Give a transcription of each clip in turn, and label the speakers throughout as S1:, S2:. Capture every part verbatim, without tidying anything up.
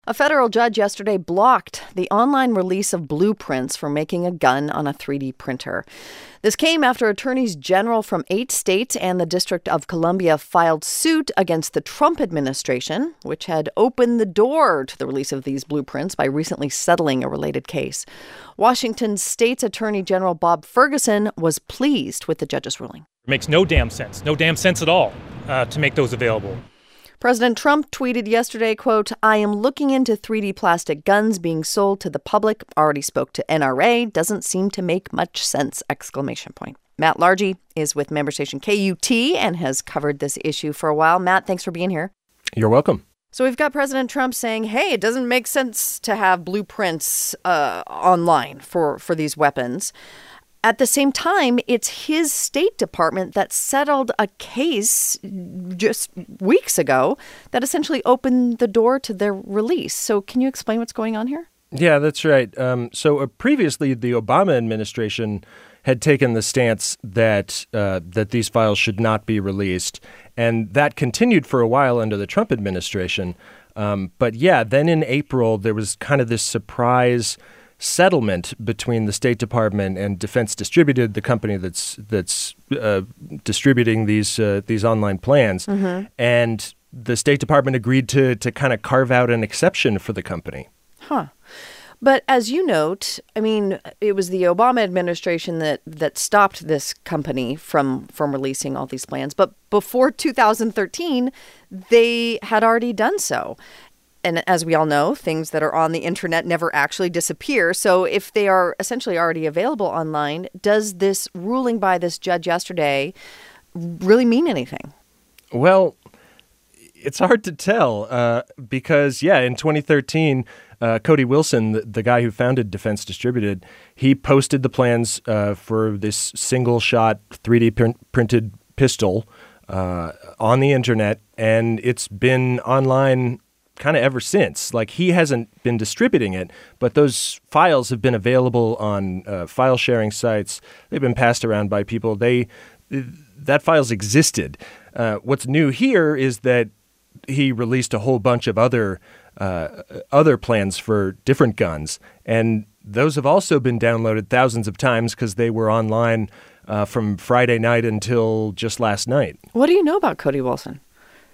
S1: A federal judge yesterday blocked the online release of blueprints for making a gun on a three D printer. This came after attorneys general from eight states and the District of Columbia filed suit against the Trump administration, which had opened the door to the release of these blueprints by recently settling a related case. Washington State's Attorney General Bob Ferguson was pleased with the judge's ruling.
S2: It makes no damn sense, no damn sense at all uh, to make those available.
S1: President Trump tweeted yesterday, quote, "I am looking into three D plastic guns being sold to the public. Already spoke to N R A. Doesn't seem to make much sense!" Exclamation point. Matt Largy is with member station K U T and has covered this issue for a while. Matt, thanks for being here.
S3: You're welcome.
S1: So we've got President Trump saying, hey, it doesn't make sense to have blueprints uh, online for, for these weapons. At the same time, it's his State Department that settled a case just weeks ago that essentially opened the door to their release. So can you explain what's going on here?
S3: Yeah, that's right. Um, so uh, previously, the Obama administration had taken the stance that uh, that these files should not be released. And that continued for a while under the Trump administration. Um, but yeah, then in April, there was kind of this surprise settlement between the State Department and Defense Distributed, the company that's that's uh, distributing these uh, these online plans, mm-hmm. and the State Department agreed to to kind of carve out an exception for the company.
S1: Huh. But as you note, I mean, it was the Obama administration that that stopped this company from from releasing all these plans. But before two thousand thirteen, they had already done so. And as we all know, things that are on the internet never actually disappear. So if they are essentially already available online, does this ruling by this judge yesterday really mean anything?
S3: Well, it's hard to tell uh, because, yeah, in twenty thirteen, uh, Cody Wilson, the, the guy who founded Defense Distributed, he posted the plans uh, for this single-shot three D print- printed pistol uh, on the internet, and it's been online kind of ever since. Like, he hasn't been distributing it, but those files have been available on uh, file sharing sites. They've been passed around by people. They that files existed. Uh, what's new here is that he released a whole bunch of other uh, other plans for different guns, and those have also been downloaded thousands of times because they were online uh, from Friday night until just last night.
S1: What do you know about Cody Wilson?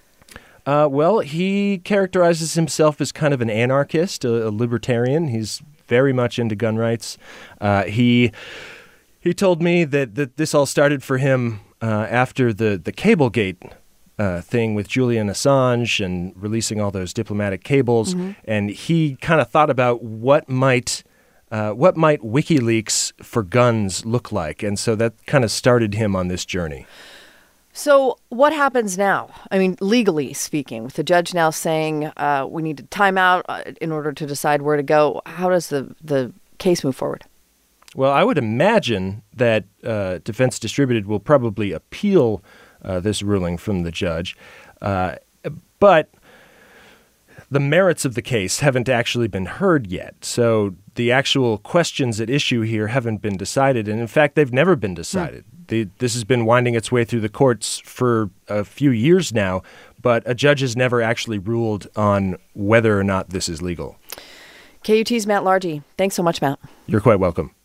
S3: Uh, well, he characterizes himself as kind of an anarchist, a, a libertarian. He's very much into gun rights. Uh, he he told me that, that this all started for him uh, after the, the Cablegate uh, thing with Julian Assange and releasing all those diplomatic cables. Mm-hmm. And he kind of thought about what might uh, what might WikiLeaks for guns look like. And so that kind of started him on this journey.
S1: So what happens now? I mean, legally speaking, with the judge now saying uh, we need to time out uh, in order to decide where to go, how does the, the case move forward?
S3: Well, I would imagine that uh, Defense Distributed will probably appeal uh, this ruling from the judge. Uh, but the merits of the case haven't actually been heard yet. So the actual questions at issue here haven't been decided. And in fact, they've never been decided. Mm. The, this has been winding its way through the courts for a few years now, but a judge has never actually ruled on whether or not this is legal.
S1: K U T's Matt Largy. Thanks so much, Matt.
S3: You're quite welcome.